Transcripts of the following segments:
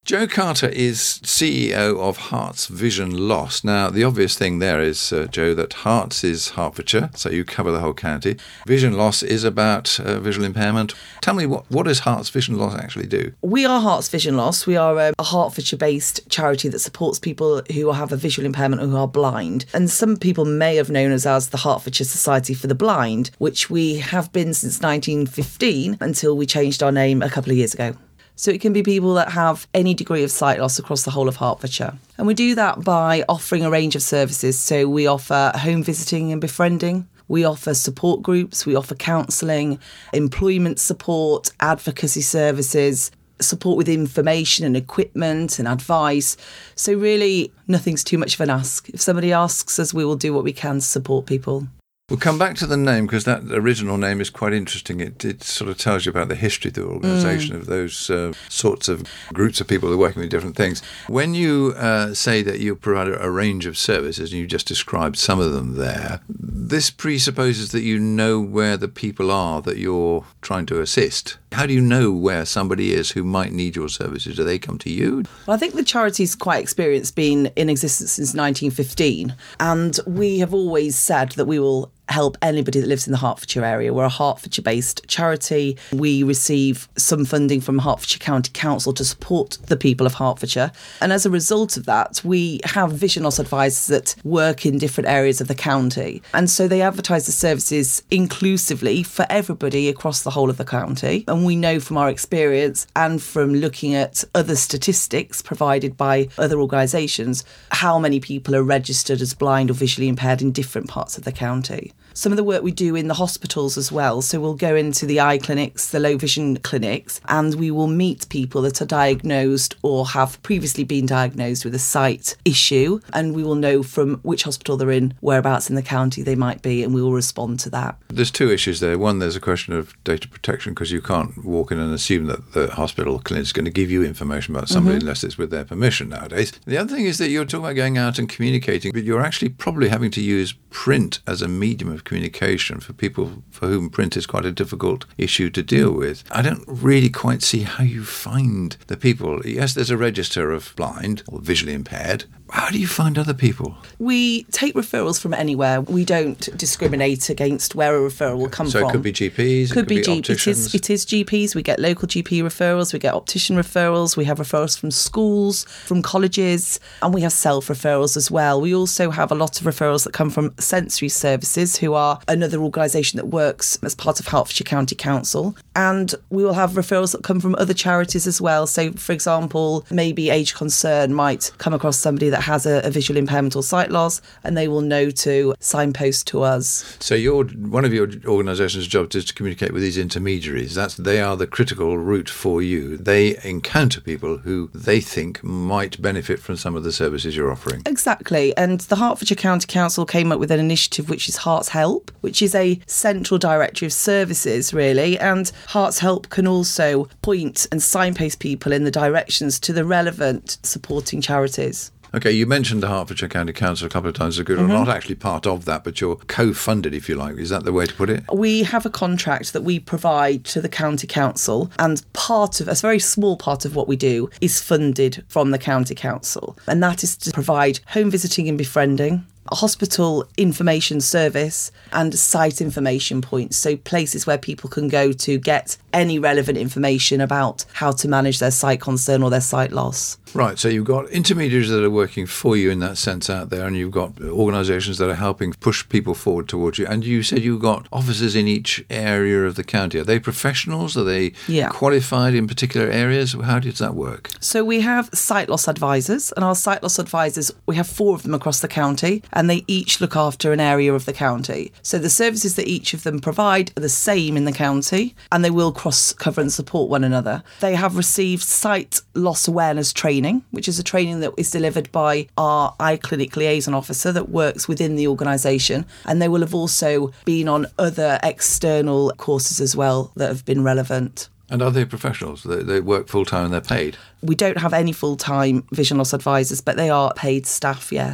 Joe Carter is CEO of Hearts Vision Loss. Now, the obvious thing there is, Joe, that Hearts is Hertfordshire, so you cover the whole county. Vision Loss is about visual impairment. Tell me, what does Hearts Vision Loss actually do? We are Hearts Vision Loss. We are a Hertfordshire-based charity that supports people who have a visual impairment or who are blind. And some people may have known us as the Hertfordshire Society for the Blind, which we have been since 1915 until we changed our name a couple of years ago. So it can be people that have any degree of sight loss across the whole of Hertfordshire. And we do that by offering a range of services. So we offer home visiting and befriending. We offer support groups. We offer counselling, employment support, advocacy services, support with information and equipment and advice. So really, nothing's too much of an ask. If somebody asks us, we will do what we can to support people. We'll come back to the name because that original name is quite interesting. It sort of tells you about the history of the organisation of those sorts of groups of people who are working with different things. When you say that you provide a range of services, and you just described some of them there, this presupposes that you know where the people are that you're trying to assist. How do you know where somebody is who might need your services? Do they come to you? Well, I think the charity's quite experienced, been in existence since 1915, and we have always said that we will help anybody that lives in the Hertfordshire area. We're a Hertfordshire-based charity. We receive some funding from Hertfordshire County Council to support the people of Hertfordshire. And as a result of that, we have vision loss advisors that work in different areas of the county. And so they advertise the services inclusively for everybody across the whole of the county. And we know from our experience and from looking at other statistics provided by other organisations how many people are registered as blind or visually impaired in different parts of the county. Some of the work we do in the hospitals as well. So we'll go into the eye clinics, the low vision clinics, and we will meet people that are diagnosed or have previously been diagnosed with a sight issue. And we will know from which hospital they're in, whereabouts in the county they might be, and we will respond to that. There's two issues there. One, there's a question of data protection because you can't walk in and assume that the hospital clinic is going to give you information about somebody unless it's with their permission nowadays. The other thing is that you're talking about going out and communicating, but you're actually probably having to use print as a medium of communication for people for whom print is quite a difficult issue to deal with. I don't really quite see how you find the people. Yes, there's a register of blind or visually impaired. How do you find other people? We take referrals from anywhere. We don't discriminate against where a referral will come from. So it could be GPs, could be opticians. It is GPs. We get local GP referrals. We get optician referrals. We have referrals from schools, from colleges, and we have self-referrals as well. We also have a lot of referrals that come from Sensory Services, who are another organisation that works as part of Hertfordshire County Council. And we will have referrals that come from other charities as well. So, for example, maybe Age Concern might come across somebody that has a visual impairment or sight loss, and they will know to signpost to us. So one of your organisation's jobs is to communicate with these intermediaries. They are the critical route for you. They encounter people who they think might benefit from some of the services you're offering. Exactly. And the Hertfordshire County Council came up with an initiative which is Hearts Help, which is a central directory of services, really. And Hearts Help can also point and signpost people in the directions to the relevant supporting charities. Okay, you mentioned the Hertfordshire County Council a couple of times ago. You're not actually part of that, but you're co-funded, if you like. Is that the way to put it? We have a contract that we provide to the County Council, and a very small part of what we do is funded from the County Council. And that is to provide home visiting and befriending, a hospital information service, and site information points, so places where people can go to get any relevant information about how to manage their sight concern or their sight loss. Right, so you've got intermediaries that are working for you in that sense out there, and you've got organisations that are helping push people forward towards you. And you said you've got officers in each area of the county. Are they professionals? Are they qualified in particular areas? How does that work? So we have sight loss advisors, and our sight loss advisors, we have 4 of them across the county, and they each look after an area of the county. So the services that each of them provide are the same in the county, and they will cross-cover and support one another. They have received sight loss awareness training, which is a training that is delivered by our eye clinic liaison officer that works within the organisation, and they will have also been on other external courses as well that have been relevant. And are they professionals? They work full-time and they're paid? We don't have any full-time vision loss advisors, but they are paid staff, yes.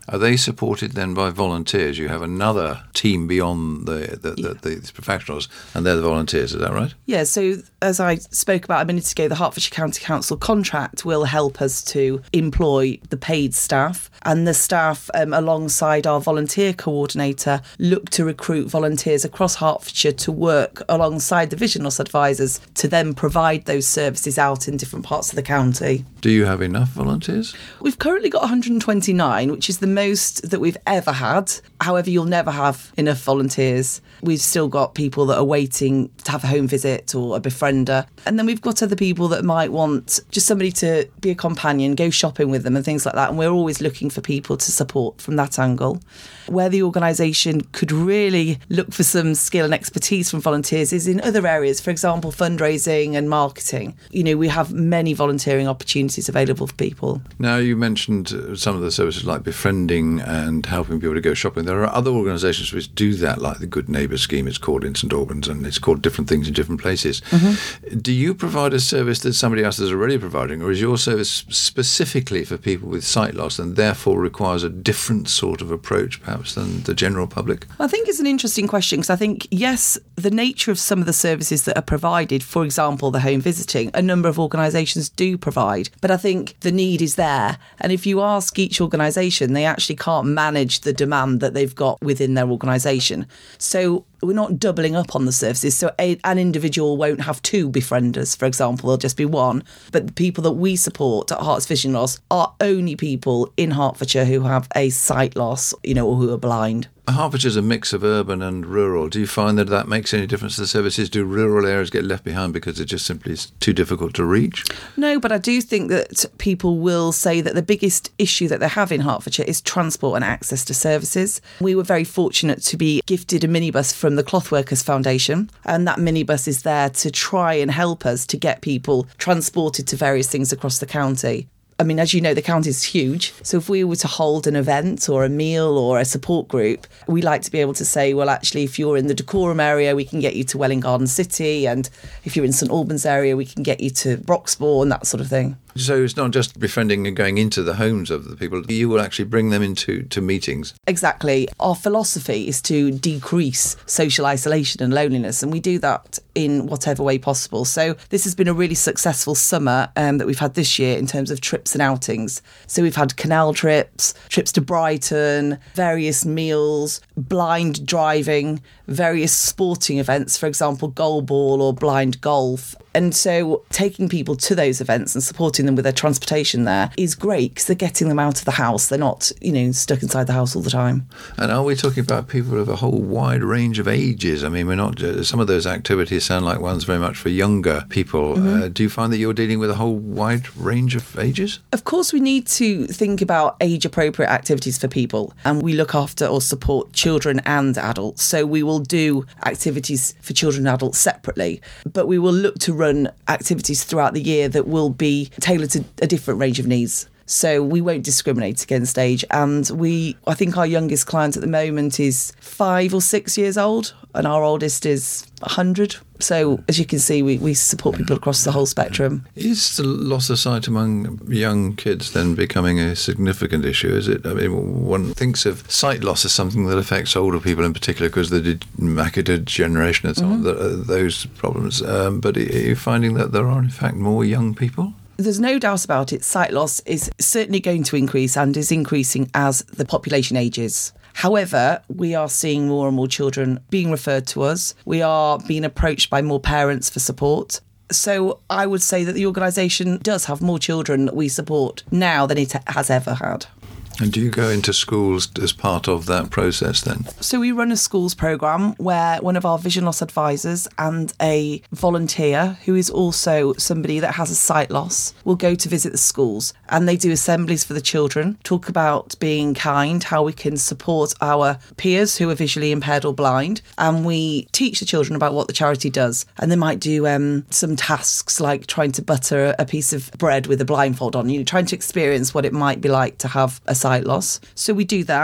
Are they supported then by volunteers? You have another team beyond these professionals, and they're the volunteers, is that right? Yeah, so as I spoke about a minute ago, the Hertfordshire County Council contract will help us to employ the paid staff, and the staff, alongside our volunteer coordinator, look to recruit volunteers across Hertfordshire to work alongside the vision loss advisors to then provide those services out in different parts of the county. Do you have enough volunteers? We've currently got 129, which is the most that we've ever had. However, you'll never have enough volunteers. We've still got people that are waiting to have a home visit or a befriender. And then we've got other people that might want just somebody to be a companion, go shopping with them and things like that. And we're always looking for people to support from that angle. Where the organisation could really look for some skill and expertise from volunteers is in other areas, for example, fundraising and marketing. You know, we have many volunteering opportunities available for people. Now, you mentioned some of the services like befriending and helping people to go shopping. There are other organisations which do that, like the Good Neighbour Scheme, it's called in St Albans, and it's called different things in different places. Mm-hmm. Do you provide a service that somebody else is already providing, or is your service specifically for people with sight loss and therefore requires a different sort of approach, perhaps, than the general public? I think it's an interesting question, because I think, yes, the nature of some of the services that are provided, for example, the home visiting, a number of organisations do provide. But I think the need is there. And if you ask each organisation, they actually can't manage the demand that they've got within their organisation. So we're not doubling up on the services. So an individual won't have two befrienders, for example, there'll just be one. But the people that we support at Herts Vision Loss are only people in Hertfordshire who have a sight loss, you know, or who are blind. Hertfordshire's a mix of urban and rural. Do you find that that makes any difference to the services? Do rural areas get left behind because it just simply is too difficult to reach? No, but I do think that people will say that the biggest issue that they have in Hertfordshire is transport and access to services. We were very fortunate to be gifted a minibus from the Clothworkers Foundation, and that minibus is there to try and help us to get people transported to various things across the county. I mean, as you know, the county is huge. So if we were to hold an event or a meal or a support group, we like to be able to say, well, actually, if you're in the Dacorum area, we can get you to Welwyn Garden City. And if you're in St Albans area, we can get you to Broxbourne, that sort of thing. So it's not just befriending and going into the homes of the people. You will actually bring them into meetings. Exactly. Our philosophy is to decrease social isolation and loneliness, and we do that in whatever way possible. So this has been a really successful summer that we've had this year in terms of trips and outings. So we've had canal trips, trips to Brighton, various meals, blind driving, various sporting events, for example, goal ball or blind golf. And so taking people to those events and supporting them with their transportation there is great, because they're getting them out of the house. They're not, you know, stuck inside the house all the time. And are we talking about people of a whole wide range of ages? I mean, we're not. Some of those activities sound like ones very much for younger people. Mm-hmm. Do you find that you're dealing with a whole wide range of ages? Of course, we need to think about age-appropriate activities for people, and we look after or support children and adults. So we will do activities for children and adults separately, but we will look to run activities throughout the year that will be tailored to a different range of needs. So we won't discriminate against age. And I think our youngest client at the moment is 5 or 6 years old, and our oldest is 100. So as you can see, we support people across the whole spectrum. Is the loss of sight among young kids then becoming a significant issue? Is it? I mean, one thinks of sight loss as something that affects older people in particular because of the macular degeneration and so on, those problems. But are you finding that there are in fact more young people? There's no doubt about it. Sight loss is certainly going to increase and is increasing as the population ages. However, we are seeing more and more children being referred to us. We are being approached by more parents for support. So I would say that the organisation does have more children that we support now than it has ever had. And do you go into schools as part of that process then? So we run a schools programme where one of our vision loss advisors and a volunteer, who is also somebody that has a sight loss, will go to visit the schools. And they do assemblies for the children, talk about being kind, how we can support our peers who are visually impaired or blind. And we teach the children about what the charity does. And they might do some tasks like trying to butter a piece of bread with a blindfold on, trying to experience what it might be like to have a sight loss. So we do that.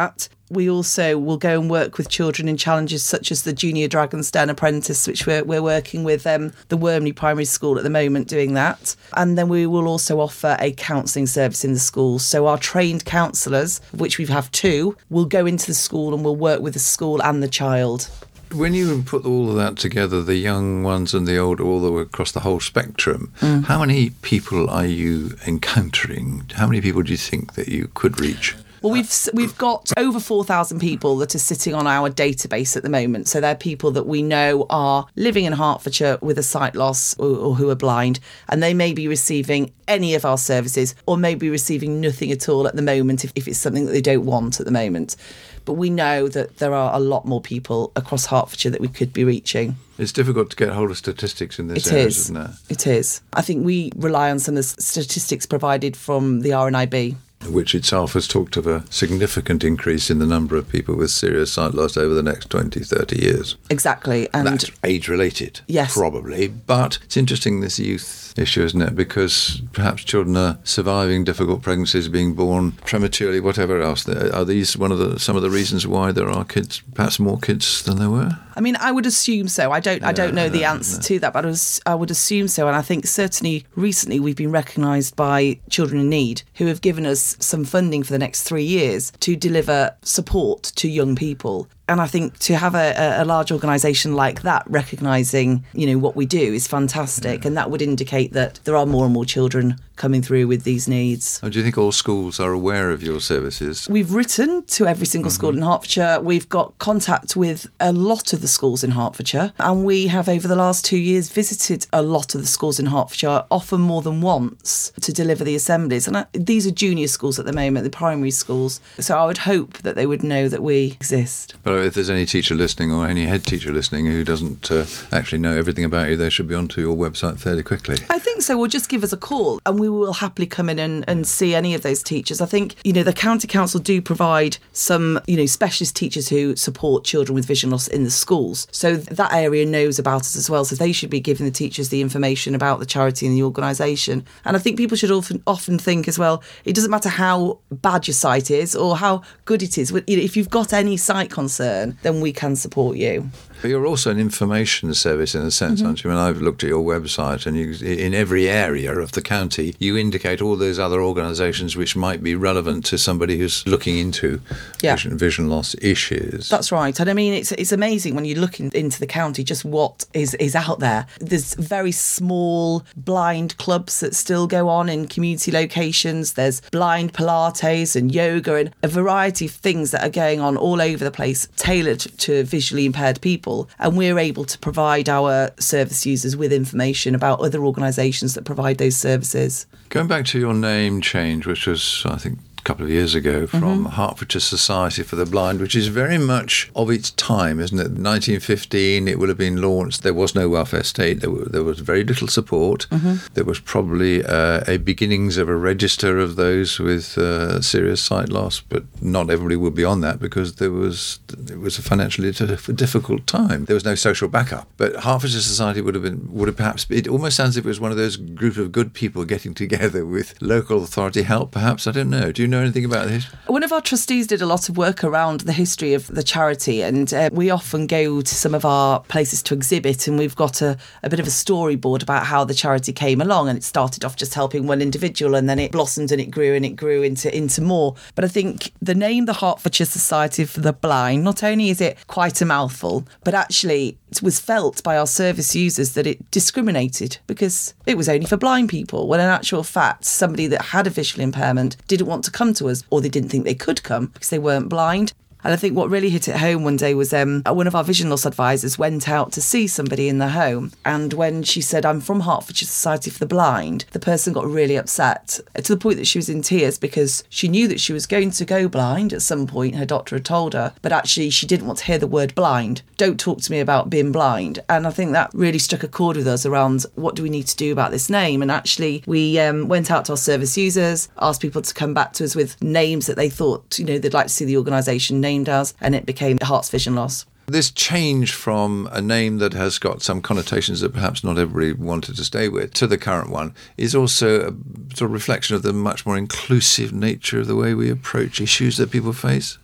We also will go and work with children in challenges such as the Junior Dragon's Den Apprentice, which we're working with the Wormley Primary School at the moment doing that. And then we will also offer a counselling service in the school. So our trained counsellors, of which we have 2, will go into the school and will work with the school and the child. When you put all of that together, the young ones and the old, all the way across the whole spectrum, how many people are you encountering? How many people do you think that you could reach? Well, we've got over 4,000 people that are sitting on our database at the moment. So they're people that we know are living in Hertfordshire with a sight loss or who are blind, and they may be receiving any of our services or may be receiving nothing at all at the moment if it's something that they don't want at the moment. But we know that there are a lot more people across Hertfordshire that we could be reaching. It's difficult to get hold of statistics in this area, isn't it? It is. I think we rely on some of the statistics provided from the RNIB, which itself has talked of a significant increase in the number of people with serious sight loss over the next 20, 30 years. Exactly. And that's age-related, yes, probably. But it's interesting, this youth issue, isn't it? Because perhaps children are surviving difficult pregnancies, being born prematurely, whatever else. Are these some of the reasons why there are kids, perhaps more kids than there were? I mean, I would assume so. I don't know the answer to that, but I would assume so. And I think certainly recently we've been recognised by Children in Need, who have given us some funding for the next 3 years to deliver support to young people. And I think to have a large organisation like that recognising, what we do is fantastic. Yeah. And that would indicate that there are more and more children coming through with these needs. Do you think all schools are aware of your services? We've written to every single school in Hertfordshire. We've got contact with a lot of the schools in Hertfordshire. And we have, over the last 2 years, visited a lot of the schools in Hertfordshire, often more than once, to deliver the assemblies. And these are junior schools at the moment, the primary schools. So I would hope that they would know that we exist. But if there's any teacher listening or any head teacher listening who doesn't actually know everything about you, they should be onto your website fairly quickly. I think so. Or just give us a call and we will happily come in and see any of those teachers. I think, the County Council do provide some, specialist teachers who support children with vision loss in the schools. So that area knows about us as well. So they should be giving the teachers the information about the charity and the organisation. And I think people should often think as well, it doesn't matter how bad your sight is or how good it is. If you've got any sight concern, then we can support you. But you're also an information service in a sense, aren't you? I mean, I've looked at your website and in every area of the county, you indicate all those other organisations which might be relevant to somebody who's looking into vision loss issues. That's right. And I mean, it's amazing when you look into the county just what is out there. There's very small blind clubs that still go on in community locations. There's blind Pilates and yoga and a variety of things that are going on all over the place, tailored to visually impaired people. And we're able to provide our service users with information about other organisations that provide those services. Going back to your name change, which was, I think, couple of years ago from Hertfordshire Society for the Blind, which is very much of its time, isn't it? 1915, it would have been launched. There was no welfare state. There was very little support. There was probably a beginnings of a register of those with serious sight loss, but not everybody would be on that because it was a financially difficult time. There was no social backup. But Hertfordshire Society would have perhaps, it almost sounds as if it was one of those group of good people getting together with local authority help, perhaps. I don't know. Do you know anything about this? One of our trustees did a lot of work around the history of the charity, and we often go to some of our places to exhibit, and we've got a bit of a storyboard about how the charity came along, and it started off just helping one individual, and then it blossomed and it grew into more. But I think the name, the Hertfordshire Society for the Blind, not only is it quite a mouthful, but actually it was felt by our service users that it discriminated because it was only for blind people, when in actual fact somebody that had a visual impairment didn't want to come to us, or they didn't think they could come because they weren't blind. And I think what really hit it home one day was one of our vision loss advisors went out to see somebody in the home. And when she said, "I'm from Hertfordshire Society for the Blind," the person got really upset to the point that she was in tears because she knew that she was going to go blind at some point. Her doctor had told her, but actually she didn't want to hear the word blind. Don't talk to me about being blind. And I think that really struck a chord with us around what do we need to do about this name. And actually we went out to our service users, asked people to come back to us with names that they thought, they'd like to see the organisation named as, and it became Herts Vision Loss. This change from a name that has got some connotations that perhaps not everybody wanted to stay with to the current one is also a sort of reflection of the much more inclusive nature of the way we approach issues that people face.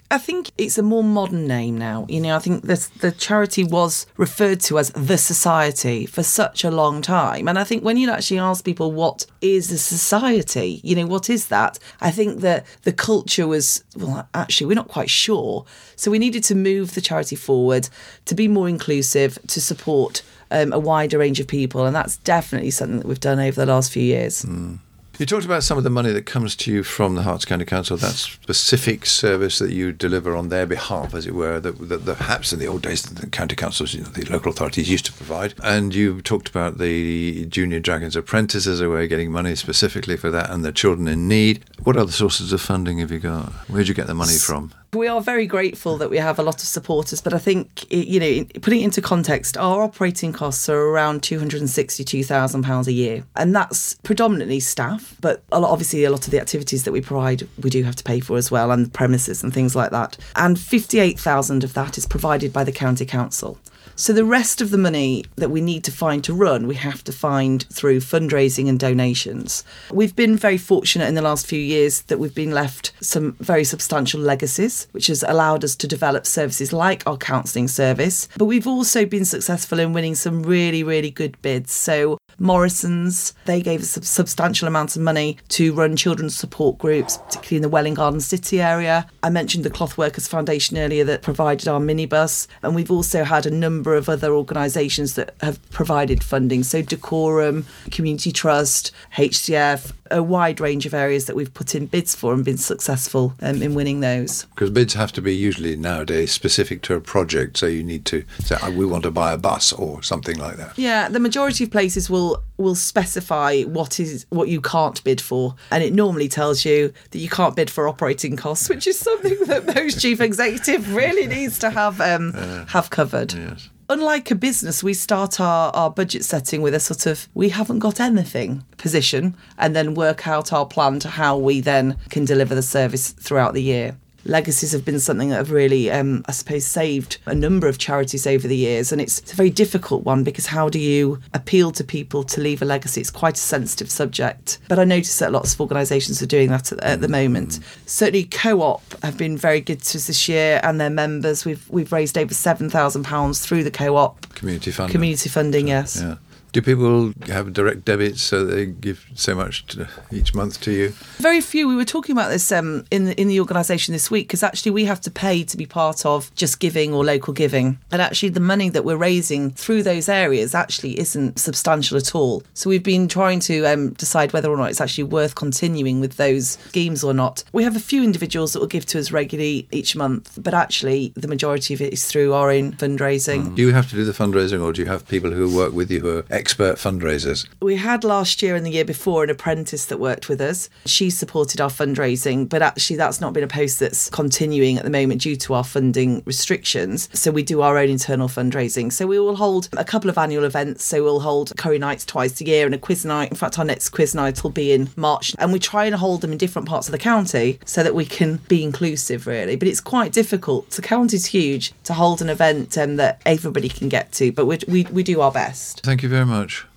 I think it's a more modern name now. I think the charity was referred to as the Society for such a long time. And I think when you actually ask people, what is a society? What is that? I think that the culture was, well, actually, we're not quite sure. So we needed to move the charity forward to be more inclusive, to support a wider range of people. And that's definitely something that we've done over the last few years. You talked about some of the money that comes to you from the Herts County Council, that specific service that you deliver on their behalf, as it were, that perhaps in the old days the county councils, the local authorities used to provide. And you talked about the Junior Dragons Apprentice as a way of getting money specifically for that, and the children in need. What other sources of funding have you got? Where do you get the money from? We are very grateful that we have a lot of supporters, but I think, putting it into context, our operating costs are around £262,000 a year. And that's predominantly staff, but obviously a lot of the activities that we provide, we do have to pay for as well, and premises and things like that. And 58,000 of that is provided by the county council. So the rest of the money that we need to find to run, we have to find through fundraising and donations. We've been very fortunate in the last few years that we've been left some very substantial legacies, which has allowed us to develop services like our counselling service. But we've also been successful in winning some really, really good bids. So Morrison's, they gave us a substantial amounts of money to run children's support groups, particularly in the Welwyn Garden City area. I mentioned the Cloth Workers Foundation earlier that provided our minibus, and we've also had a number of other organisations that have provided funding. So Decorum, Community Trust, HCF, a wide range of areas that we've put in bids for and been successful in winning those. Because bids have to be usually nowadays specific to a project, so you need to say, we want to buy a bus or something like that. Yeah, the majority of places will specify what you can't bid for, and it normally tells you that you can't bid for operating costs, which is something that most chief executive really needs to have covered. Yes. Unlike a business, we start our budget setting with a sort of we haven't got anything position, and then work out our plan to how we then can deliver the service throughout the year. Legacies have been something that have really, I suppose, saved a number of charities over the years. And it's a very difficult one, because how do you appeal to people to leave a legacy? It's quite a sensitive subject. But I notice that lots of organisations are doing that at the moment. Certainly Co-op have been very good to us this year, and their members. We've raised over £7,000 through the Co-op. Community funding, yes. Yeah. Do people have direct debits, so they give so much each month to you? Very few. We were talking about this in the organisation this week, because actually we have to pay to be part of Just Giving or Local Giving. And actually the money that we're raising through those areas actually isn't substantial at all. So we've been trying to decide whether or not it's actually worth continuing with those schemes or not. We have a few individuals that will give to us regularly each month, but actually the majority of it is through our own fundraising. Do you have to do the fundraising, or do you have people who work with you who are expert fundraisers? We had last year and the year before an apprentice that worked with us. She supported our fundraising, but actually that's not been a post that's continuing at the moment due to our funding restrictions. So we do our own internal fundraising. So we will hold a couple of annual events. So we'll hold curry nights twice a year and a quiz night. In fact, our next quiz night will be in March. And we try and hold them in different parts of the county so that we can be inclusive, really. But it's quite difficult. The county's huge to hold an event that everybody can get to, but we do our best. Thank you very much.